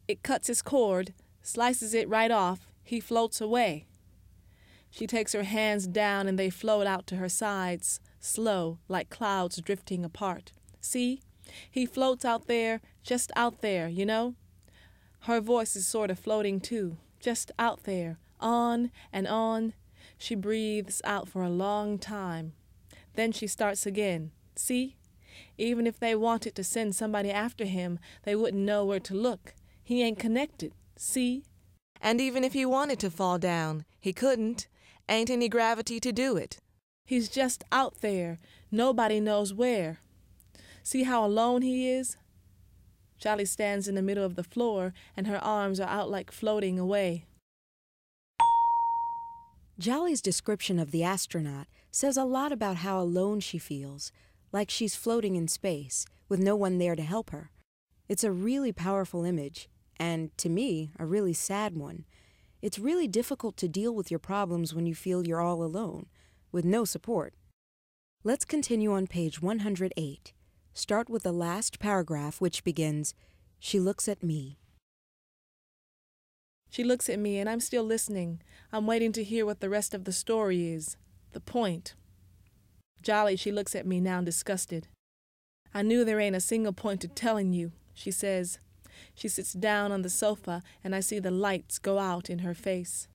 It cuts his cord, slices it right off. He floats away. She takes her hands down and they float out to her sides, slow, like clouds drifting apart. See? He floats out there, just out there, you know? Her voice is sort of floating too, just out there, on and on. She breathes out for a long time. Then she starts again. See? Even if they wanted to send somebody after him, they wouldn't know where to look. He ain't connected. See? And even if he wanted to fall down, he couldn't. Ain't any gravity to do it. He's just out there. Nobody knows where. See how alone he is? Jolly stands in the middle of the floor, and her arms are out like floating away. Jolly's description of the astronaut says a lot about how alone she feels, like she's floating in space, with no one there to help her. It's a really powerful image, and, to me, a really sad one. It's really difficult to deal with your problems when you feel you're all alone, with no support. Let's continue on page 108. Start with the last paragraph, which begins, "She looks at me." She looks at me, and I'm still listening. I'm waiting to hear what the rest of the story is, the point. Jolly, she looks at me now, disgusted. "I knew there ain't a single point to telling you," she says. She sits down on the sofa, and I see the lights go out in her face.